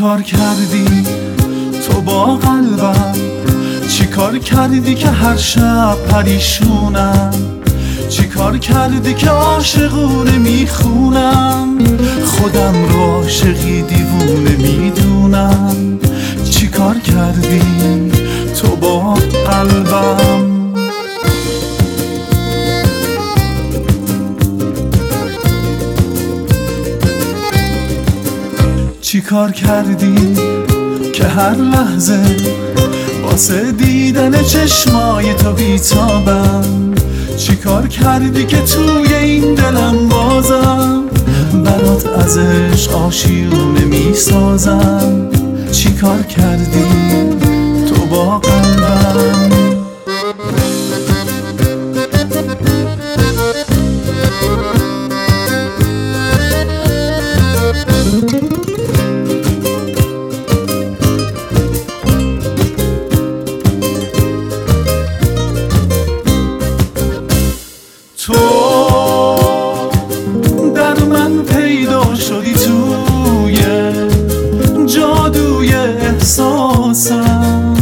کار کردی تو با قلبم؟ چی کار کردی که هر شب پریشونم؟ چی کار کردی که عاشقونه میخونم؟ خودم رو عاشقی دیوونه میدونم. چی کار کردی تو با قلبم؟ چی کار کردی که هر لحظه واسه دیدن چشمای تو بیتابم؟ چی کار کردی که توی این دلم بازم برات از عشق آشیونه میسازم؟ چی کار کردی تو با قلبم؟ تو در من پیدا شدی توی جادوی احساسم.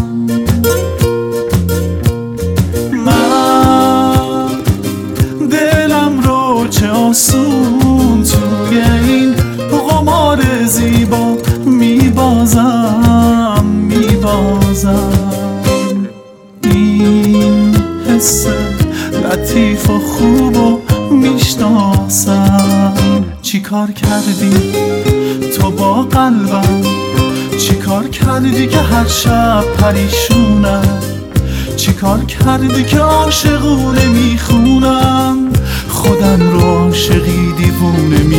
من دلم رو چه آسون توی این قمار زیبا میبازم. این حس لطیف و خوب و میشناسم. چی کار کردی تو با قلبم؟ چی کار کردی که هر شب پریشونم؟ چی کار کردی که عاشقونه میخونم؟ خودم رو عاشقی دیوونه